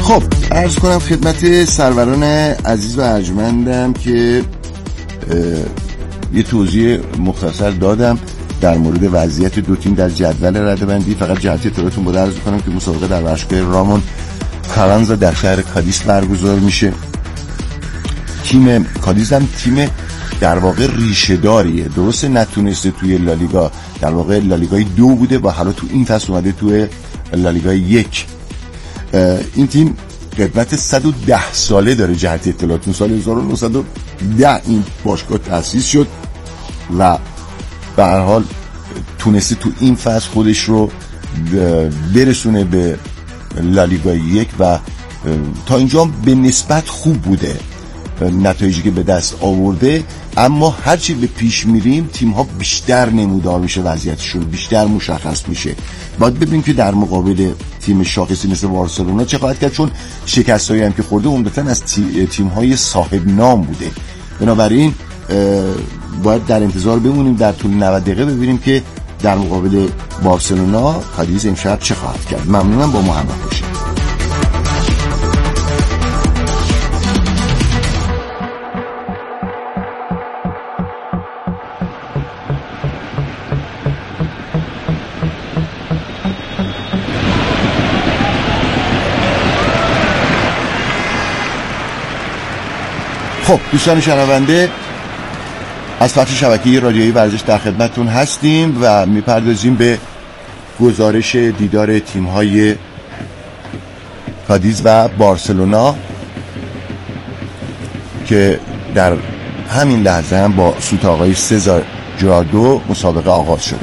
خب عرض کنم خدمت سروران عزیز و ارجمندم که یه توضیح مختصر دادم در مورد وضعیت دو تیم در جدول رده‌بندی. فقط جهت اطلاعتون بود عرض کنم که مسابقه در ورزشگاه رامون کارانزا در شهر کادیس برگزار میشه. تیم کادیس هم تیم در واقع ریشه داریه، درسته نتونسته توی لالیگا، در واقع لالیگای 2 بوده و حالا تو این فصل اومده توی لالیگای 1. این تیم قدمت 110 ساله داره. جهت اطلاعاتون سال 1910 این باشگاه تأسیس شد و به هر حال تونسته تو این فصل خودش رو برسونه به لالیگای 1 و تا اینجا به نسبت خوب بوده نتایجی که به دست آورده. اما هرچی به پیش میریم تیم ها بیشتر نمودار میشه، وضعیتشون بیشتر مشخص میشه. باید ببینیم که در مقابل تیم شاخصی مثل بارسلونا چه خواهد کرد، چون شکستایی هم که خورده عمدتاً از تیم های صاحب نام بوده. بنابراین باید در انتظار بمونیم در طول 90 دقیقه ببینیم که در مقابل بارسلونا کادیز امشب چه خواهد کرد. ممنونم، با ما همراه باشید. خب دوستان شنونده، از طرف شبکه رادیویی ورزش در خدمتتون هستیم و میپردازیم به گزارش دیدار تیم‌های کادیز و بارسلونا که در همین لحظه هم با سوت آقای سزار جرادو مسابقه آغاز شده.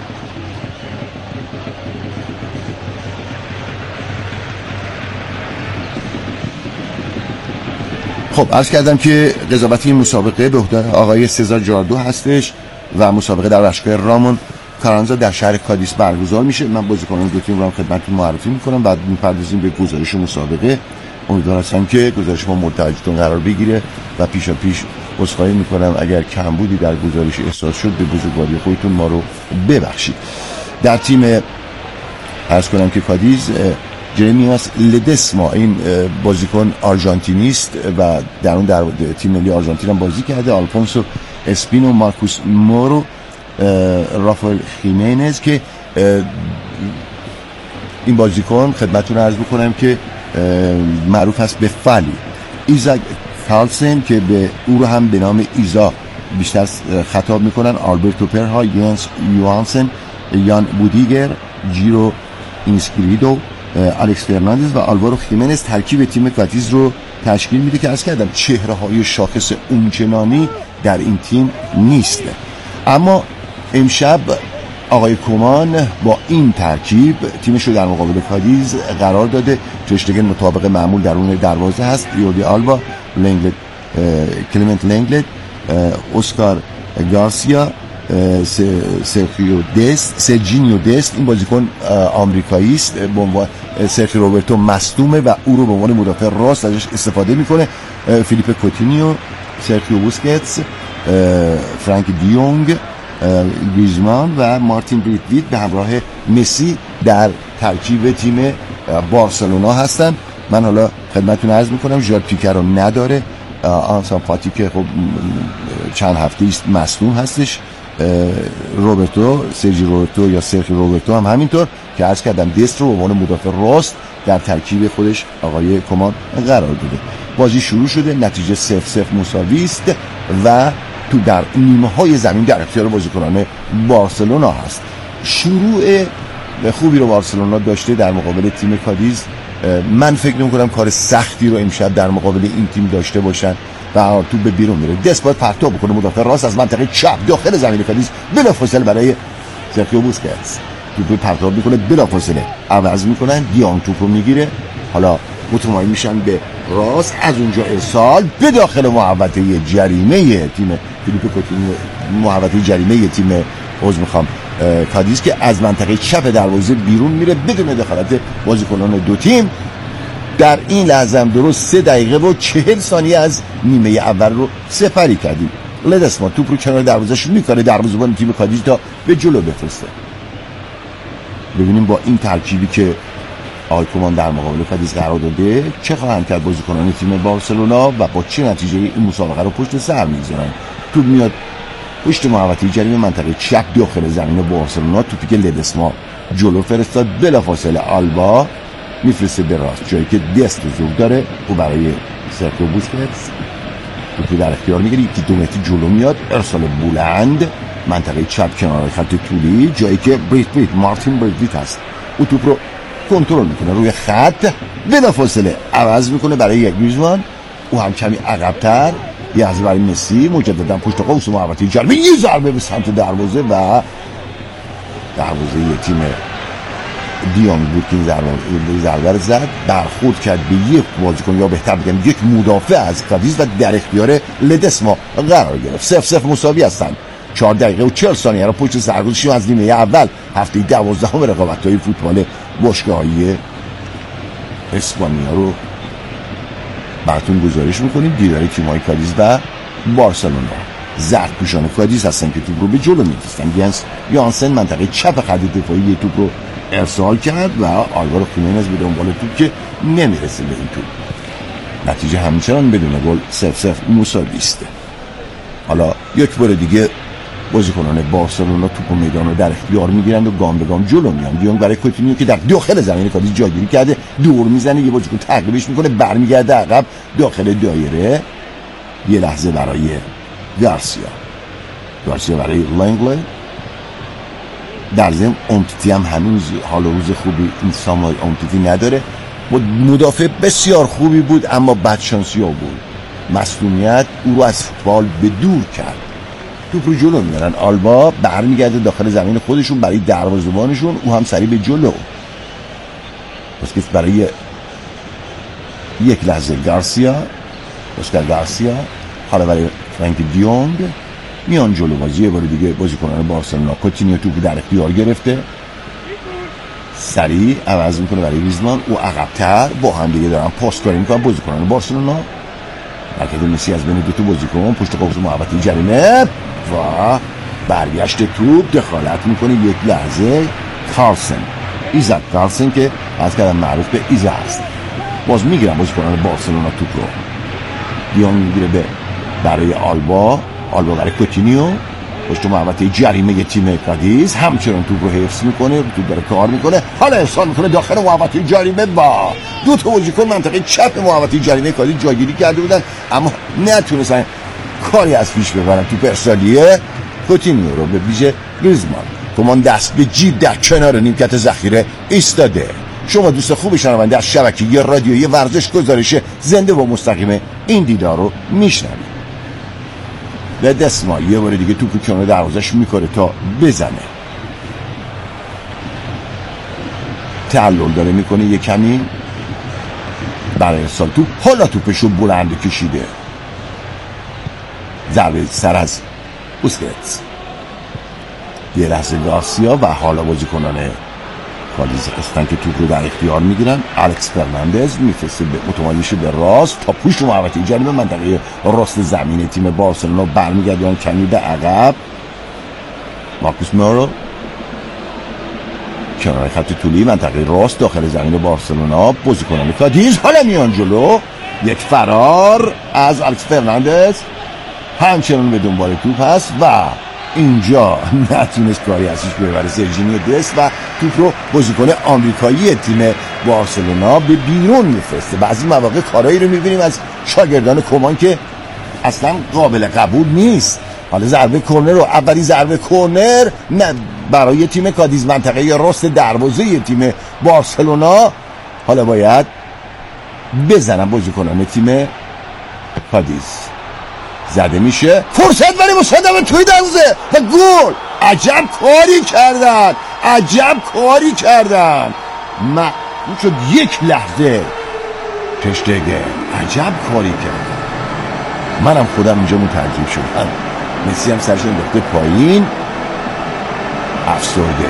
خب عرض کردم که قضاوت این مسابقه به عهده آقای سزار جاردو هستش و مسابقه در ورزشگاه رامون کارانزا در شهر کادیس برگزار میشه. من بازیکنان دو تیم رو هم خدمتتون معرفی میکنم، بعد میپردازیم به گزارش مسابقه. امیدوار هستم که گزارش ما مورد توجهتون قرار بگیره و پیش عذرخواهی میکنم اگر کمبودی در گزارش احساس شد، به بزرگواری خودتون ما رو ببخشید. در تیم عرض کنم که کادیز جرمیاس لدسما، این بازیکن آرژانتینی است و در اون در تیم ملی آرژانتین هم بازی کرده. آلفونسو اسپینو، مارکوس مورو، رافائل خیمنز که این بازیکن خدمتتون عرض بکنم که معروف است به فالی. ایزاک کارلسن که به او رو هم به نام ایزا بیشتر خطاب میکنن. آلبرتو پرها، ینس یوهانسن، یان بودیگر، جیرو اینسکریدو، الکس فرناندز و آلوارو خیمنز ترکیب تیم کادیز رو تشکیل میده که عرض کردم چهره های شاخص اونچنانی در این تیم نیست. اما امشب آقای کومان با این ترکیب تیمش رو در مقابل کادیز قرار داده. ترشتگن مطابق معمول درون دروازه هست، یوردی آلبا، لنگلت، کلمنت لنگلت، اسکار گارسیا، سرجینیو دست. این بازیکن آمریکایی است، به عنوان سرخی روبرتو مصدومه و او رو به عنوان مدافع راست ازش استفاده میکنه. فیلیپ کوتینیو، سرخیو بوسکتس، فرانک دیونگ، گریزمان و مارتین بریتویت به همراه مسی در ترکیب تیم بارسلونا هستن. من حالا خدمتتون عرض میکنم ژال پیکر رو نداره. آنسان فاتی که خب چند هفته است مصدوم هستش. سرجی روبرتو یا سرخی روبرتو هم همینطور که عرض کردم دست رو به عنوان مدافع راست در ترکیب خودش آقای کمان قرار داده. بازی شروع شده، نتیجه 0-0 مساوی است و تو در نیمه های زمین در اختیار بازیکنان بارسلونا هست. شروع خوبی رو بارسلونا داشته در مقابل تیم کادیز. من فکر نمی‌کنم کار سختی رو امشب در مقابل این تیم داشته باشن و تو به بیرون میره. دست باید پرتاب بکنه مدافع راست از منطقه چپ داخل زمین کادیز، بلافاصله برای سرخیو بوسکتس توپ پرتاب میکنه، بلافاصله عوض میکنن، دیانگ توپو میگیره، حالا متمایل میشن به راست، از اونجا ارسال به داخل محوطه جریمه تیم فیلیپ کوتینیو، محوطه جریمه تیم کادیز که از منطقه چپ دروازه بیرون میره بدون دخالت بازیکنان دو تیم. در این لحظه هم درست 3 دقیقه و 40 ثانیه از نیمه اول رو سپری کردیم. لدسما توپ رو کنار دروازه‌ش میکنه، دروازه‌بان تیم کادیز تا به جلو بفرسته. ببینیم با این ترکیبی که آقای کومان در مقابل کادیز قرار داده، چه خواهند کرد بازیکنان تیم بارسلونا و با چه نتیجه این مسابقه رو پشت سر میگذارن. توپ میاد پشت محوطه جریمه منطقه چپ داخل زمین بارسلونا، توپی که لدسما جلو فرستاد، بلافاصله آلبا میفرسته به راست، جایی که دست زور داره او برای سرکو بوسکتس توپی در اختیار میگیره، یکی 2 متر جلو میاد، ارسال بلند منطقه چپ کنار خط طولی، جایی که مارتین بریت هست، او توپ رو کنترل میکنه روی خط، بلافاصله عوض میکنه برای گریزمان، او هم کمی عقب‌تر، یه از برای مسی، مجددا پشت قوس محوطه جریمه، یه ضربه به سمت دروازه و دروازه تیم دیونگ بود که ضربه رو زد، برخورد کرد به یک بازیکن یا بهتر بگم یک مدافع از کادیز و در اختیار لدسما قرار گرفت. 0-0 مساوی هستند. 4 دقیقه و 40 ثانیه را پشت سر گذاشتیم از نیمه اول هفته 12 رقابت‌های فوتبال باشگاه‌های اسپانیا رو براتون گزارش می‌کنیم. دیدار تیم‌های کادیز و بارسلونا. زردپوشان کادیز هستن که توپ رو به جلو می‌فرستن. یانسن منطقه چپ خط دفاعی توپ رو ارسال کرد و آلوارو خیمنز به دنبال توپ که نمیرسه به این توپ. نتیجه همچنان بدون گل 0-0 مساوی است. حالا یک بار دیگه بازیکنان بارسلونا توپ و میدان رو در اختیار میگیرند و گام به گام جلو میان. دیونگ برای کوتینیو که در داخل زمین کادیز جاگیری کرده دور میزنه، یه بازیکن تعقیبش میکنه، برمیگرده عقب داخل دایره. یه لحظه برای گارسیا برای لنگله. در ضمن امتیتی هم هنوز حال روز خوبی این ساموئل امتیتی نداره، مدافع بسیار خوبی بود اما بدشانسی ها بود، مصدومیت او رو از فوتبال به دور کرد. توپ رو جلو میارن، آلبا برمیگرده داخل زمین خودشون برای دروازه‌بانشون، او هم سریع به جلو. بسکت برای یک لحظه گارسیا، حالا برای فرانک دیونگ میان جلو. بازی یه بار دیگه بازیکنان بارسلونا کوتینیو توپ در اختیار گرفته، سریع عوض میکنه برای گریزمان، او عقب‌تر با هم دیگه دارن پاس کاری میکنن بازیکنان بارسلونا. حرکت مسی از بین دو تا بازیکن پشت قوس محوطه جریمه و برگشت توپ، دخالت میکنه یک لحظه ایزاک کارلسن که از کردن معروف به ایزا هست. باز میگیرن بازیکنان بارسلونا توپ رو، دیونگ میگیره برای آلبا برای کوتینیو پشت محوطه جریمه تیم کادیز، همچنان توپ رو حفظ میکنه، توپ داره کار میکنه، حالا ارسال میکنه داخل محوطه جریمه با دو تا بازیکن منطقه چپ محوطه جریمه کادیز جاگیری کرده بودن اما نتونستن کاری از پیش ببرن. توپ ارسالیه کوتینیو رو به ویژه گریزمان. کمان دست به جیب در کنار نیمکت ذخیره ایستاده. شما دوست خوب شنونده از شبکه رادیویی ورزش گزارش زنده و مستقیم این دیدار رو میشنوید. به دسما یه بار دیگه توپ کنار دروازش میکنه تا بزنه، تعلل داره میکنه یه کمی برای ارسال توپ، حالا توپشو بلند کشیده، ضربه سر از بوسکتس. یه لحظه گارسیا و حالا بازیکنان کادیز هستن که توپ رو در اختیار میگیرن. الکس فرناندز میفرسته به متمایلش به راست تا پشت محوطه جریمه منطقه راست زمین تیم بارسلونا، برمیگردن کمی به عقب. مارکوس مورو کنار خط طولی منطقه راست داخل زمین بارسلونا، بازیکنان کادیز حالا میان جلو، یک فرار از الکس فرناندز همچنان به دنبال توپ هست و اینجا نتونست کاری ازش ببره سرجینیو دست و توپ رو بازیکن آمریکایی تیم بارسلونا به بیرون میفرسته. بعضی مواقع کارایی رو میبینیم از شاگردان کمان که اصلا قابل قبول نیست. حالا ضربه کرنر رو، اولی ضربه کرنر نه برای تیم کادیز منطقه راست دروازه تیم بارسلونا، حالا باید بزنن بازیکنان تیم کادیز. زده میشه، فرصت برای مصدوم توی دروازه و گل. عجب کاری کردن. معلوم شد یک لحظه تشتگه عجب کاری کردن. منم خودم اینجا متعجب شدم. مسی هم سرش انداخته پایین، افسرده.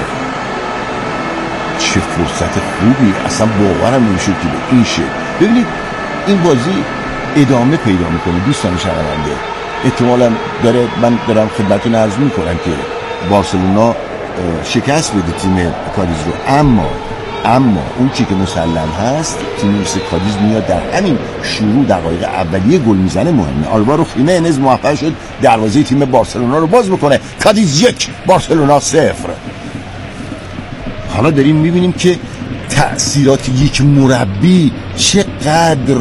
چه فرصت خوبی، اصلا باورم نمیشد که به این شد. ببینید این بازی ادامه پیدا میکنه دوستان شنونده. احتمالا من دارم خدمتتون عرض میکنم که بارسلونا شکست بده تیم کادیز رو، اما اما اون چی که مسلم هست تیم مثل کادیز میاد در همین شروع دقایق اولیه گل میزنه مهمه. آلوارو خیمنز موفق شد دروازه تیم بارسلونا رو باز بکنه. کادیز 1 بارسلونا 0. حالا داریم میبینیم که تأثیرات یک مربی چقدر،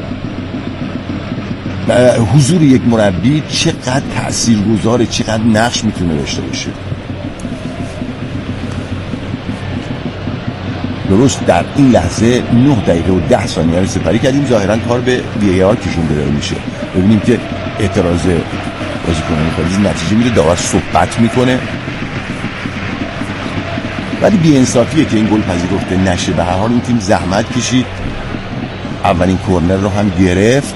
حضور یک مربی چقدر تأثیرگذاره، چقدر نقش میتونه داشته باشه. درست در این لحظه 9 دقیقه و 10 ثانیه رو سپری کردیم. ظاهرا کار به VAR کشونده داره میشه. ببینیم که اعتراض بازیکنان کادیز نتیجه میده، داور صحبت میکنه، ولی بی‌انصافیه که این گل پذیرفته نشه. به هر حال این تیم زحمت کشید، اولین کورنر رو هم گرفت.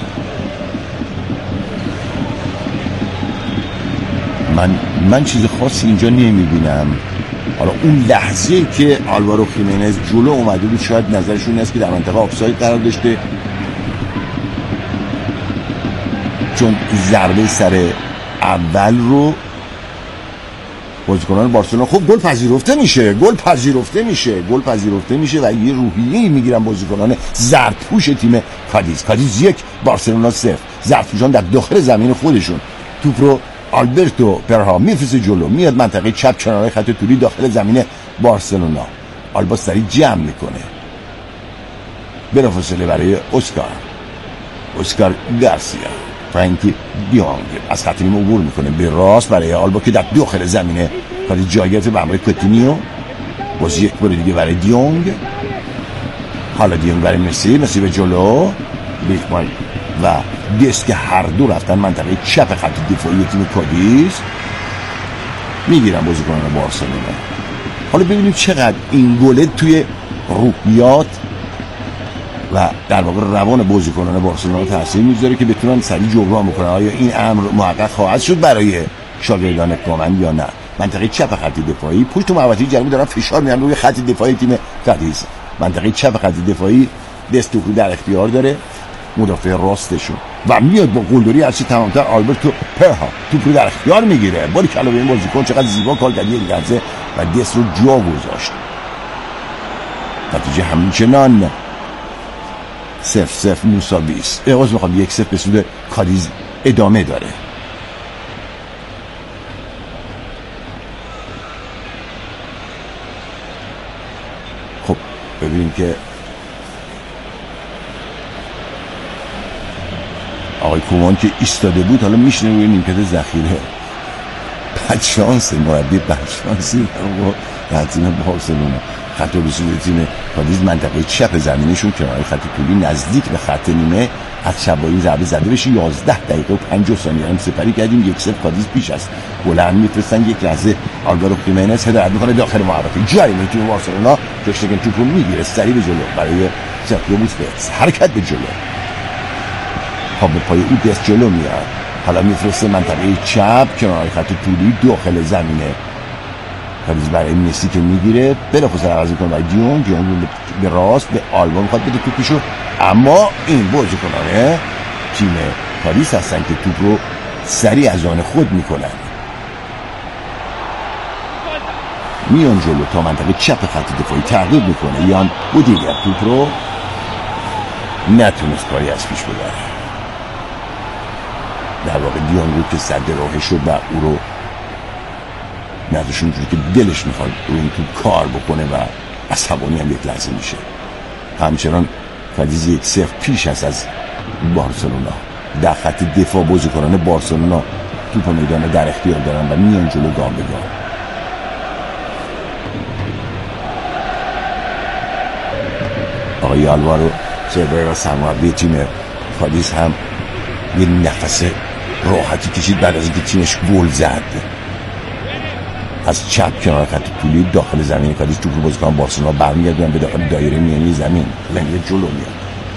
من چیز خاصی اینجا نمیبینم. حالا اون لحظه که آلوارو خیمنز جلو اومده بود شاید نظرشون این است که در منطقه آفساید قرار داشته، چون ضربه سر اول رو بازیکنان بارسلونا خب گل پذیرفته میشه و یه روحیه‌ای میگیرن بازیکنان زردپوش تیم کادیز 1 بارسلونا 0. زردپوشان در داخل زمین خودشون توپ رو آلبرتو پرها میفرسته جلو، میاد منطقه چپ کناره خط طولی داخل زمین بارسلونا. آلبا سریع جمع میکنه، بلافاصله برای اسکار گارسیا. فرانکی دیونگ از خط نیم عبور میکنه به راست برای آلبا که در داخل زمینه کادیز جای گرفته به همراه کوتینیو. باز یک بار دیگه برای دیونگ، حالا دیونگ برای مسی به جلو، بیکمان و دست که هر دو رفتن منطقه چپ خط دفاعی تیم کادیز میگیرن بازیکنان بارسلونا. حالا ببینیم چقدر این گل توی روحیات و در واقع روان بازیکنان بارسلونا تاثیر میذاره که بتونن سریع جبران بکنن. آیا این امر محقق خواهد شد برای شاگردان کومن یا نه؟ منطقه چپ خط دفاعی پشت محوطه جنوبی دارن فشار میارن روی خط دفاعی تیم کادیز. منطقه چپ خط دفاعی دست توپ در اختیار داره مدافع راستشون و میاد با قلدری هرچی تمامتر آلبرتو پرها توپ رو در اختیار میگیره. باری کلا به این بازیکن چقدر زیبا کار کرد، یک لحظه و دست رو جا گذاشت. نتیجه همچنان 0-0 مساوی است. باز میخوام 1-0 به سود کادیز ادامه داره. خب ببینیم که آقای کومان که ایستاده بود حالا میشنه روی نیمکت ذخیره. بدشانس مربی بدشانسی در تیم بارسلونا. خط رسید تیم کادیز منطقه چپ زمینشون کنار خط طولی نزدیک به خط نیمه از چپایی ضربه زده بشه. 11 دقیقه و 50 ثانیه هم سپری کردیم. 1-0 کادیز پیش است. گل میفرستن. یک لحظه آلوارو خیمنز هدایت میکنه داخل محوطه جریمه تیم بارسلونا. ترشتگن توپ رو میگیره سریع به جلو برای سرخیو بوسکتس. حرکت به جلو. خب به پای او دست جلو میاد. حالا میفرسته منطقه چپ کنار خط طولی داخل زمینه. کادیز برای مسی که میگیره بلافاصله عوض میکنه برای دیونگ به راست به آلبا میخواد بده توپشو، اما این بازیکنان تیم کادیز هستن که توپ رو سریع از آن خود میکنن. میان جلو تا منطقه چپ خط دفاعی تعقیب میکنه. یان بودیگر توپ رو نتونست کاری از پیش ببره. در واقع دیونگ رو که صد راهش شد و او رو نداشون که دلش میخواد روی این توپ کار بکنه و عصبانی هم یک لحظه میشه. همچنان کادیز 1-0 پیش است از بارسلونا. در خط دفاع بازیکنان بارسلونا توپ میدان در اختیار دارن و میان جلو گام به گام. آقای آلوارو سرور و سرمربی تیم کادیز هم یه نفس راحتی کشید بعد از اینکه تیمش گل زد. از چپ کنار خط طولی داخل زمین کادیز توپ رو بازیکن بارسلونا برمیگردونن به داخل دایره میانی زمین. لنگ جلو میاد.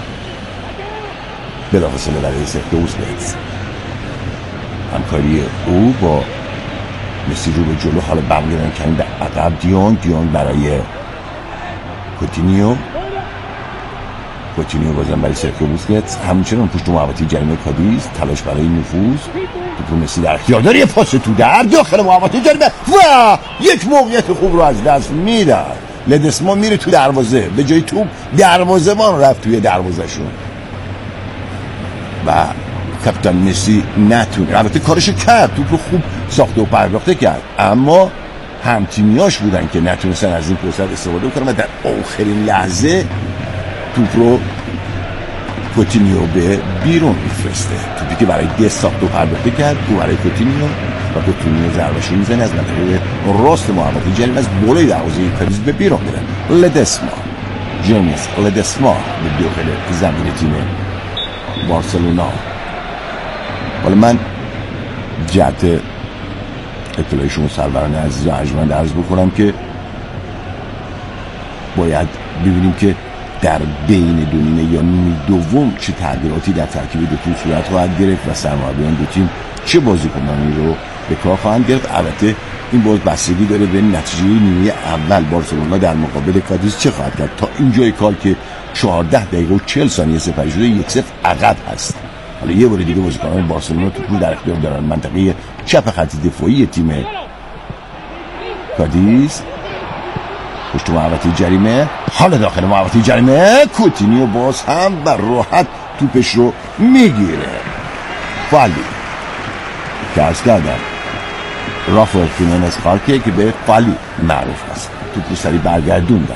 بلافاصله برای سرخیو بوسکتس. همکاری او با مسی رو به جلو. حالا برمیگردن کمی به عقب. دیونگ برای کوتینیو بازم برای سرخیو بوسکتس. همچنان پشت محوطه جریمه کادیز تلاش برای نفوذ. توپ مسی در اختیار داره. یه پاس تو در داخل محوطه جریمه و یک موقعیت خوب رو از دست میدن. لدسما میره تو دروازه، به جای توپ دروازه‌بان رفت توی دروازه‌شون و کاپیتان مسی نتونه، البته کارشو کرد، توپ رو خوب ساخته و پرداخته کرد، اما همتیمیاش بودن که نتونستن از این فرصت استفاده کنن و در آخرین لحظه توپ رو کوتینیو به بیرون میفرسته. توپی که برای دست ساخته و پرداخته کرد تو برای کوتینیو و کوتینیو ضربه‌شو میزنه از منطقه راست محوطه جریمه از بالای دروازه کادیز به بیرون میره. لدسما جیمز لدسما به داخل زمین تیم بارسلونا. حالا من جهت اطلاع شما سروران عزیز و ارجمند عرض بکنم که باید ببینیم که در بین دو نیمه یا نیمه دوم چه تغییراتی در ترکیب دو تیم صورت خواهد گرفت و سرمربیان دو تیم چه بازیکنانی رو به کار خواهند گرفت. البته این باز بستگی داره به نتیجه نیمه اول بارسلونا در مقابل کادیز چه خواهد کرد. تا اینجای کار که 14 دقیقه و 40 ثانیه سپری شده 1-0 عقب هست. حالا یه بار دیگه بازیکنان بارسلونا توپ رو در اختیار دارن. منطقه چپ خط دفاعی تیم کادیز پشت محوطه جریمه، حالا داخل محوطه جریمه کوتینیو باز هم بر راحت توپش رو میگیره. فالی که عرض کردم رافائل خیمنز خارکه که به فالی معروف هست، توپ رو سری برگردوندن،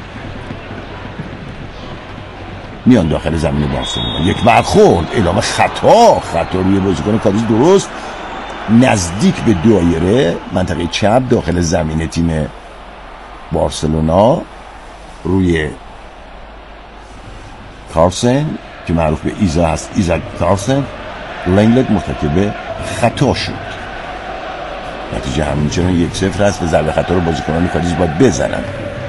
میان داخل زمین بارسلونا. یک برخورد اعلام خطا روی بازیکن کادیز، درست نزدیک به دایره منطقه چپ داخل زمین تیم بارسلونا روی کارسن که معروف به ایزا هست، ایزا کارسن. لنگلت مرتکب خطا شد. نتیجه همچنان 1-0 هست و ضربه خطا رو بازیکنان کادیز باید بزنن.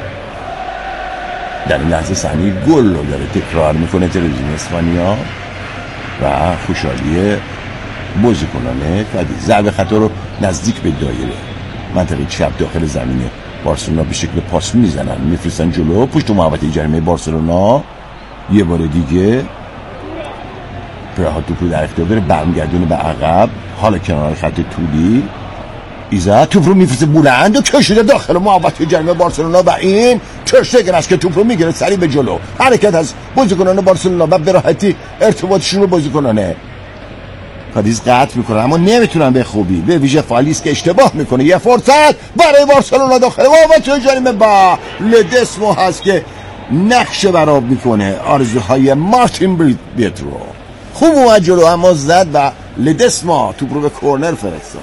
در این لحظه صحنه گل رو داره تکرار میکنه تلویزیون اسپانیا و خوشحالی بازیکنان کادیز. ضربه خطا رو نزدیک به دایره منطقه چپ داخل زمین بارسلونا به شکل پاس میزنن، میفرستن جلو پشت محوطه جریمه بارسلونا. یه بار دیگه پرها توپ رو در اختیار داره، برمیگردونه به عقب، حالا کنار خط طولی ایزا توپ رو میفرسته بلند و کشیده داخل محوطه جریمه بارسلونا و این تر شتگن است که توپ رو میگیره سریع به جلو. حرکت از بازیکنان بارسلونا و به راحتی ارتباطشون رو بازیکنان کادیز قطع میکنه، اما نمیتونن به خوبی، به ویژه فالیس که اشتباه میکنه. یه فرصت برای بارسلونا داخل محوطه جریمه با لدسما هست که نقش براب میکنه آرزوهای مارتین بیترو. خوب اومد جلو اما زد و لدسما توپ رو به کورنر فرستاد.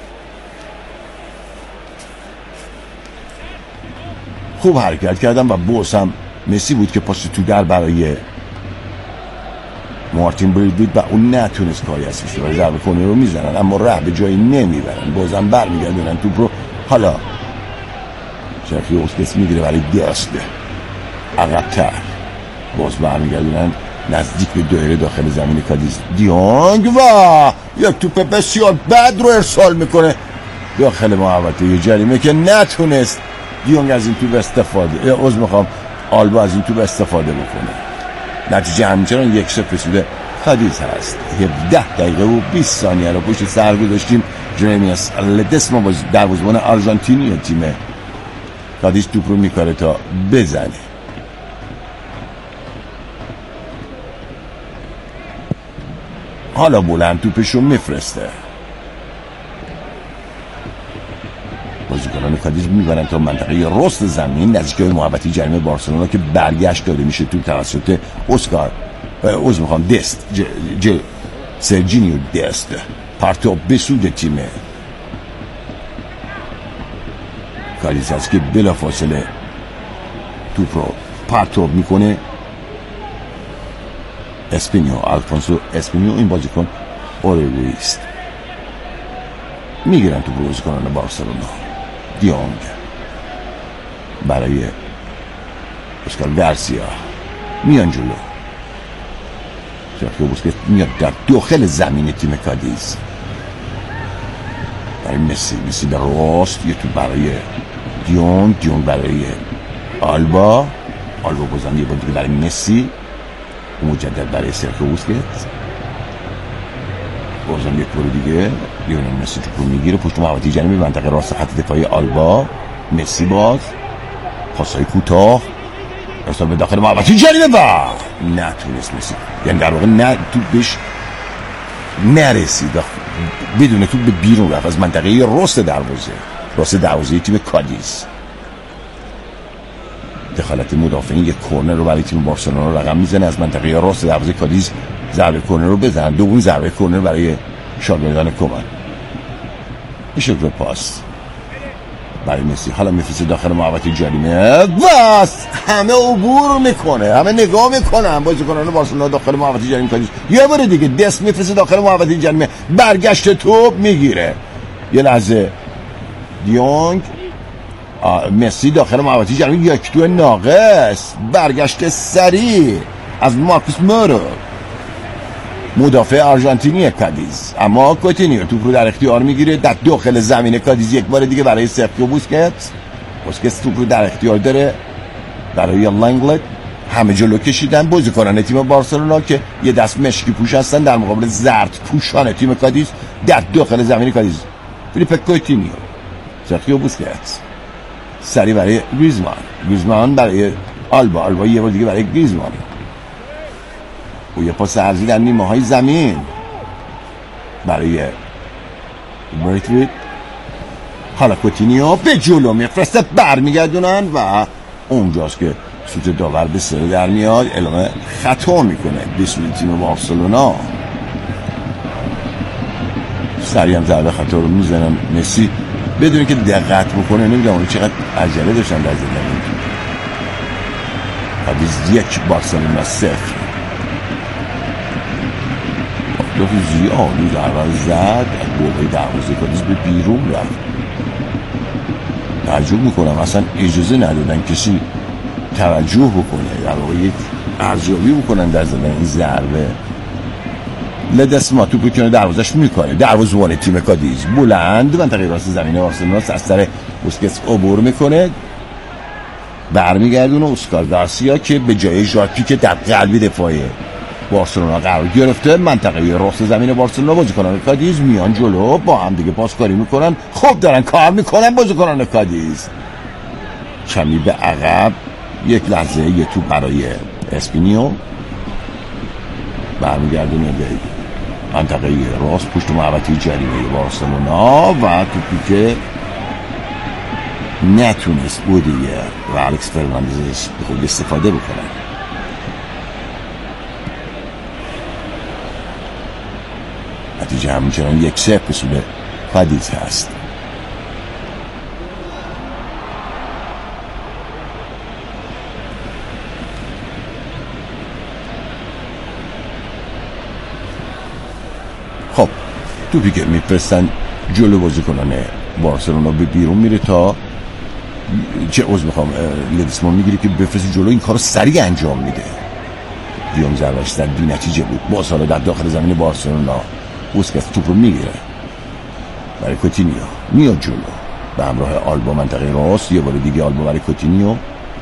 خوب حرکت کردم و بوس هم مسی بود که پاس تو در برای مارتین بریدید و اون نتونست کاری از پیش و ضربه کورنر رو میزنن، اما ره به جایی نمیبرن، بازم برمیگردونن توپ رو. حالا شرخی اوسکس میگیره برای دست عقب‌تر، باز برمیگردونن نزدیک به دایره داخل زمین کادیز. دیانگ و یک توپ بسیار بد رو ارسال میکنه داخل محوطه جریمه که نتونست دیانگ از این توپ استفاده آلبا از این توپ استفاده بکنه. نتیجه همچنان 1-0 رسیده کادیز هست. 17 دقیقه و 20 ثانیه رو پشت سر گذاشتیم. جریمیاس لدسما دروازه‌بان آرژانتینی تیم کادیز توپ رو میکاره تا بزنه. حالا بلند توپش رو میفرسته، بازیکنان کادیز میبرن تا منطقه راست زمین نزدیک به محوطه جریمه بارسلونا که برگشت داده میشه تو توسط دست سرجینیو دست پرتاب به سود تیم کادیز هست که بلافاصله توپ رو پرتاب میکنه. آلفونسو اسپینیو این بازیکن اوریلیست میگیرن تو بازیکنان بارسلونا. دیانگ برای اسکار گارسیا میان جلو، سرخیو بوسکت میاد در داخل زمین تیم کادیز برای مسی در راست، یه تو برای دیونگ برای آلبا بازم یه بار دیگه برای مسی، مجدد برای سرخیو بوسکت، بازم یک بار دیگه لیونل مسی توپ رو میگیره پشت محوطه جریمه منطقه راست خط دفاعی آلبا. مسی باز پاسای کوتاه ارسال به داخل محوطه جریمه و نتونست مسی، یعنی در واقع نه توپش نرسید، بدون توپ به بیرون رفت از منطقه راست دروازه تیم کادیز. دخالت مدافعین یک کورنر رو برای تیم بارسلونا رقم میزنه، از منطقه راست دروازه کادیز ضربه کورنر رو بزنن، دومین ضربه کورنر برای شادمیدان کومان. میشه به پاس برای مسی، حالا میفرسته داخل محوطه جریمه، بس همه عبور میکنه، همه نگاه میکنن بازیکنان بارسلونا داخل محوطه جریمه کادیز. یه بار دیگه دست میفرسته داخل محوطه جریمه، برگشت توپ میگیره، یه لحظه دیونگ مسی داخل محوطه جریمه، یک تو ناقص، برگشت سریع از مارکوس مورو مدافع آرژانتینی کادیز، اما کوتینیو توپ رو در اختیار میگیره در داخل زمین کادیز یک بار دیگه برای سرخیو بوسکتس توپ رو در اختیار داره برای لنگلت. همه جلو کشیدن بازیکنان تیم بارسلونا که یه دست مشکی پوش هستن در مقابل زرد پوشان تیم کادیز در داخل زمین کادیز. فیلیپ کوتینیو، سرخیو بوسکتس، سری برای گریزمان برای آلبا یه بار دیگه برای گریزمان و یه پاس عرضی در نیمه های زمین برای برایتویت. حالا کوتینیو به جلو میفرسته، برمیگردونن و اونجاست که سوت داور به سر در میاد، اعلام خطا میکنه به سوی تیم بارسلونا. سریع هم ضربه خطا رو میزنن مسی بدون که دقت بکنه. نمیدونم چقدر عجله داشتن در زدن کادیز یک بارسلونا 0. دفعه زیادی ضربه زد از گوهی دروازه کادیز به بیرون رفت. تعجب میکنم اصلا اجازه ندادن کسی توجه بکنه، در واقع یک ارزیابی بکنن در زدن این ضربه. لدسما توپ کنه دروازش میکنه، دروازه‌بان تیم کادیز بلند منطقه راست زمین بارسلونا از سر بوسکتس عبور میکنه، برمیگردونه اسکار گارسیا که به جای ژاکی که در قلب دفاع بارسلونا قرار گرفته منطقه راست زمین بارسلونا، بازیکنان کادیز میان جلو با هم دیگه پاسکاری میکنن، خوب دارن کار میکنن بازیکنان کادیز. کمی به عقب، یک لحظه یه توپ برای اسپینیو، برمیگردونه به منطقه راست پشت محوطه جریمه بارسلونا و توپی که نتونست بودیه و الکس فرناندز به خود استفاده بکنن. نتیجه همچنان 1-0 به سود کادیز هست. خب توپی که میپرستن جلو بازیکنان بارسلونا به بیرون میره تا چه عوض میخوام لدسمان میگیره که بفرست جلو، این کارو سریع انجام میده. دیون ضربش در بی نتیجه بود. باز حالا در داخل زمین بارسلونا بوسکتس توپ رو میگیره برای کوتینیو، میاد جلو به همراه آلبا منطقه راست، یه بار دیگه آلبا برای کوتینیو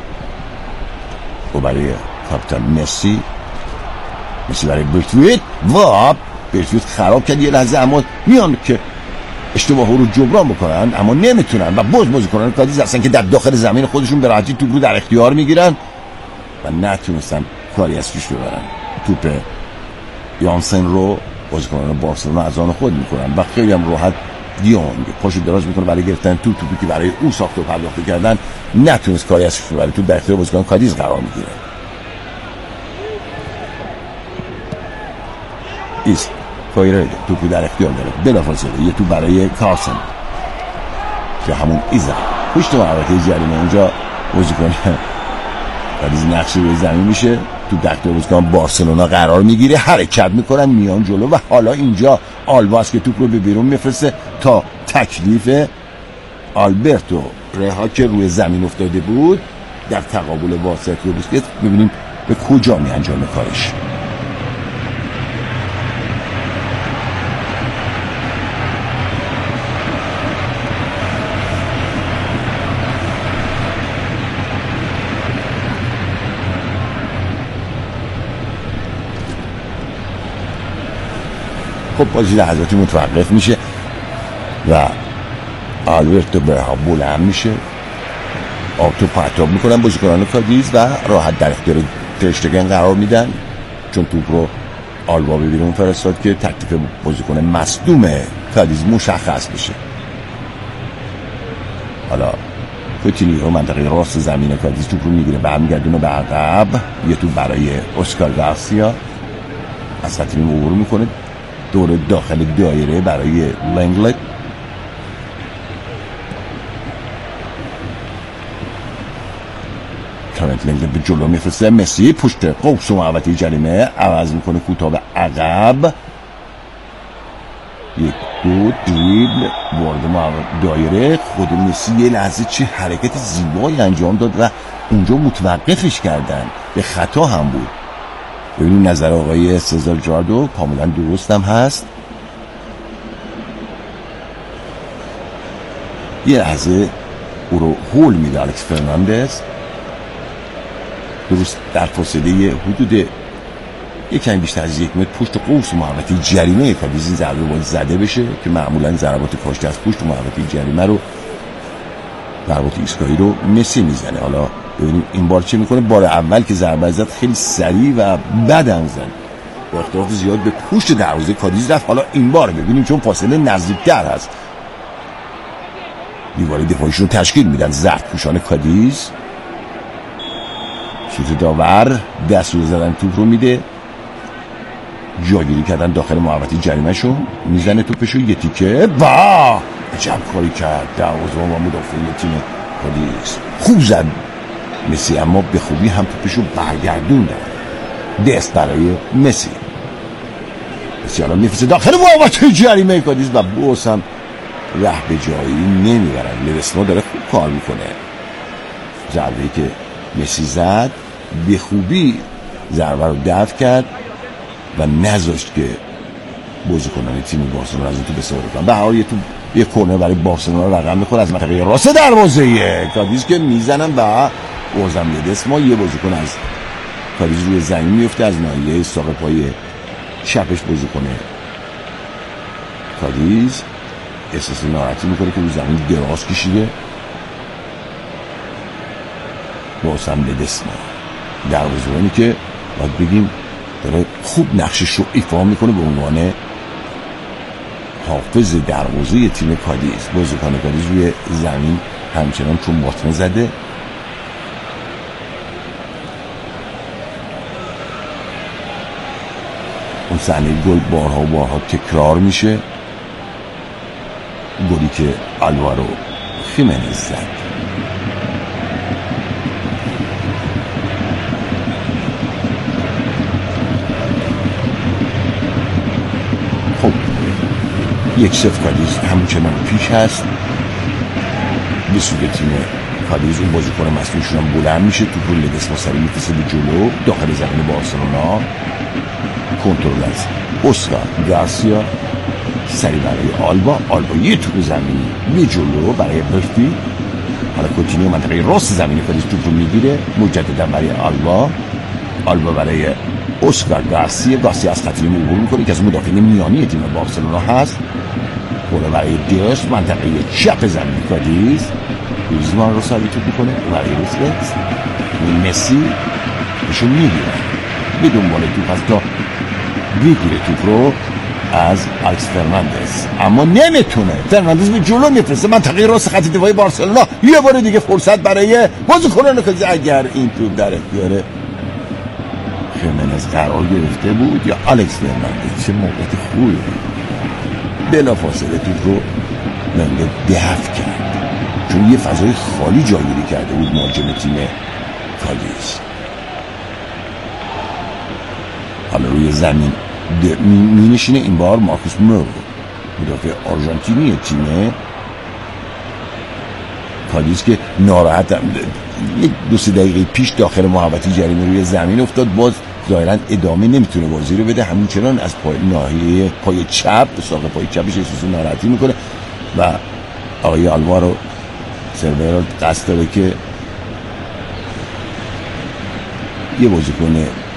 و برای کاپیتان مسی برای برتویت و برتویت خراب کرد یه لحظه، اما میان که اشتباه رو جبران بکنن اما نمیتونن و بازیکنان کادیز هستن که در داخل زمین خودشون به راحتی توپ رو در اختیار میگیرن و نتونستن کاری از پیش ببرن. توپ یانسن رو بازیکنان بارسلونا از آن خود میکنن و خیلی هم راحت دیونگ پاشو دراز میکنه برای گرفتن توپی که برای او ساخته و پرداخته کردن، نتونست کاری از پیش ببره، توپ در اختیار بازیکنان کادیز قرار میگیره. ایست کایرد توپی در اختیار داره، بلافاصله یه توپ برای کارسن که همون ایزا پشت محوطه جریمه اونجا بازیکن کادیز نقشی روی زمین میشه، تو دقیقه بازیکن بارسلونا قرار میگیره، حرکت میکنن میان جلو و حالا اینجا آلباس که توپ رو به بیرون میفرسته تا تکلیف آلبرتو رها که روی زمین افتاده بود در تقابل با سرخیو بوسکتس ببینیم به کجا می انجام کارش. خب بازی لحظاتی متوقف میشه و آلبرتو برها بلند میشه آتو پرتاب میکنن بازیکنان کادیز و راحت در اختیار ترشتگن قرار میدن، چون توپ رو آلبا به بیرون فرستاد که تکلیف بازیکن مصدوم کادیز مشخص بشه. حالا کوتینیو منطقه راست زمین کادیز توپ رو میگیره، برمیگردونه به عقب، یه توپ برای اسکار گارسیا از خط نیم عبور میکنه دور داخل دایره برای لنگلت. ترنت لنگلت به جلو میفرسته، مسی پشت قوس محوطه جریمه عوض میکنه کوتاه به عقب، یک دو دریبل وارد دایره. خود مسی یه لحظه چه حرکت زیبایی انجام داد و اونجا متوقفش کردن، به خطا هم بود. ببینید نظر آقای سزار جاردو کاملا درست هم هست. یه لحظه او رو هول میده الکس فرناندز، درست در فاصله حدود یکم بیشتر از 1 متر پشت قوس محوطه جریمه کادیز این ضربه باید زده بشه که معمولا ضربات کاشته از پشت محوطه جریمه رو، ضربات ایستگاهی رو مسی میزنه. حالا ببینیم این بار چه میکنه. بار اول که ضربه زد خیلی سریع و بدم زد، با اختلاف زیاد به پشت دروازه کادیز رفت. حالا این بار ببینیم چون فاصله نزدیکتر هست، دیوار دفاعیشون رو تشکیل میدن زرد پوشان کادیز. شوت داور دست رو زدن، توپ رو میده، جاگیری کردن داخل محوطه جریمه شون، میزنه توپشو یه تیکه و عجب کاری کرد دروازه‌بان و مدافع تیم کادیز. خوب زد مسی، اما به خوبی هم توپشو برگردوندن. دست برای مسی حالا میفرسته داخل محوطه جریمه کادیز و باز هم ره به جایی نمیبرن. لوسما داره خوب کار میکنه. ضربه‌ای که مسی زد به خوبی ضربه رو دفع کرد و نذاشت که بازیکنان تیم بارسلونا از این توپ استفاده کنن. به هر حال یه کورنر برای بارسلونا رقم میخوره از منطقه راست دروازه کادیز که میزنن و بازم لوسما یه بازیکن از کادیز روی زمین میفته، از ناحیه ساق پای چپش بازیکن کادیز احساس ناراحتی میکنه که روی زمین دراز کشیده. بازم لوسما دروازه‌بانی که باید بگیم داره خوب نقشش رو ایفا میکنه به عنوان حافظ دروازه تیم کادیز. بازیکن کادیز روی زمین همچنان چون باطمه زده. اون صحنه گل بارها و بارها تکرار میشه، گلی که آلوارو خیمنز زد. خب 1-0 کادیز همچنان پیش هست به سوی تیم کادیز. اون بازیکن مصدومشون هم بلند میشه، توپ رو لوسما سریع میفرسته به جلو داخل زمین بارسلونا. کنترل از اسکار گارسیا، سریع برای آلبا یه توپ زمینی به جلو برای برفی. حالا کوتینیو منطقه راست زمینی کادیز توپ رو میگیره، مجددا برای آلبا برای اسکار گارسیا از خط نیم عبور میکنه که از مدافعین میانی تیم بارسلونا هست. بالا برای دیاش منطقه چپ زمین کادیز، گریزمان رو سریع توپ میکنه برای بوسکتس. مسی بهشون میگیره بدون بالا توپ هست تا بگیره توپ رو از الکس فرناندز، اما نمیتونه. فرناندز به جلو میفرسته منطقه راست خط دفاعی بارسلونا. یه بار دیگه فرصت برای بازیکنان کادیز. اگر این توپ در اختیار خیمنز قرار گرفته بود یا الکس فرناندز، چه موقعیت خوبی بود. بلافاصله توپ رو لنگلت دفع کرد چون یه فضای خالی جایگیری کرده بود مهاجم تیم کادیز. حالا روی زمین می نشینه این بار مارکوس مورو، مدافع آرژانتینی تیم کادیز که ناراحت یک 2-3 دقیقه پیش داخل محوطه جریمه روی زمین افتاد. باز ظاهرا ادامه نمیتونه بازی رو بده، همچنان از ناحیه پای چپ ساق پای چپش احساس ناراحتی میکنه و آقای آلوارو سرور قصد داره که یه بازیکن